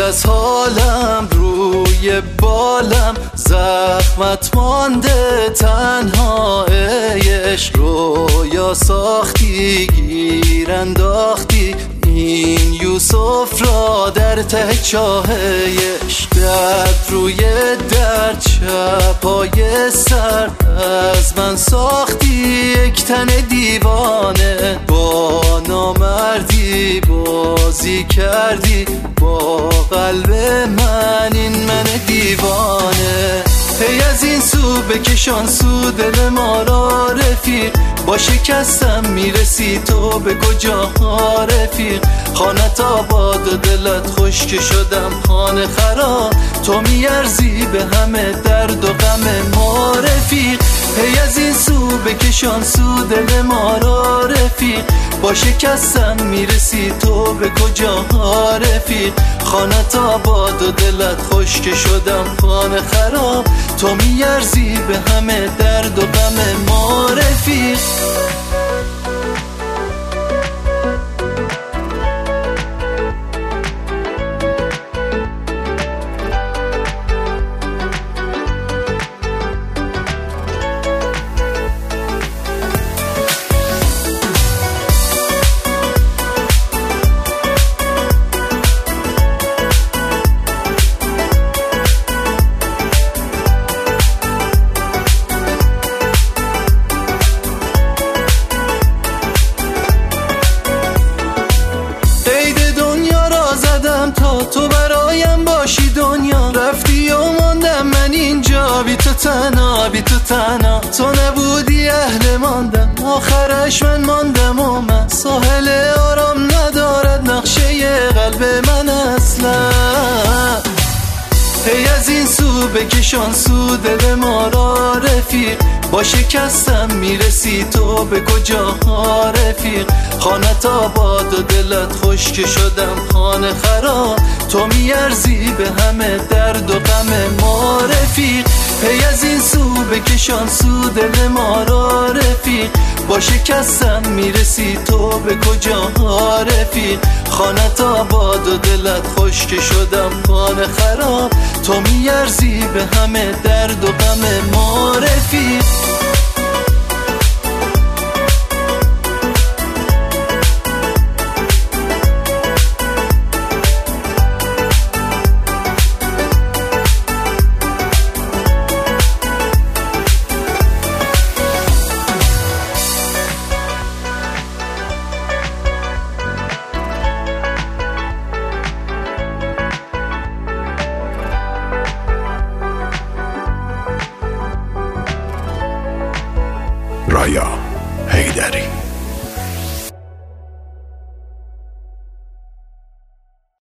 از حالم روی بالم زخمت مانده، تنها عشق رویا ساختی، گیر انداختی این یوسف را در ته چاه عشق. درد روی درد، شب‌های سرد از من ساختی یک تن دیوانه، با نامردی بازی کردی با قلب من، این من دیوانه. هی از این سو بکشان سو دل ما را رفیق، با شکستم میرسی تو به کجا رفیق. خانت آباد و دلت خشک شدم خانه خراب، تو میارزی به همه درد و غم ما رفیق. هی از این سو بکشان سو دل ما را رفیق، با شکستم میرسی تو به کجا رفیق. خانت آباد و دلت خشک شدم خانه خراب، تو میارزی به همه درد و غم ما رفیق. تا تو برایم باشی دنیا، رفتی و ماندم من اینجا بی تو تنها، بی تو تنها. تو نبودی اهل ماندم، آخرش من ماندم و من ساحل آرام ندارد نقشه قلب من اصلا. هی از این سو بکشان سو دل ما را رفیق، با شکستم میرسی تو به کجا رفیق. خانت آباد و دلت خشک شدم خانه خراب، تو میارزی به همه درد و غم ما رفیق. هی از این سو بکشان سو دل ما را رفیق، با شکستم میرسی تو به کجا رفیق. خانت آباد و دلت خشک شدم خانه خراب، تو میارزی به همه درد و غم ما رفیق. Raya.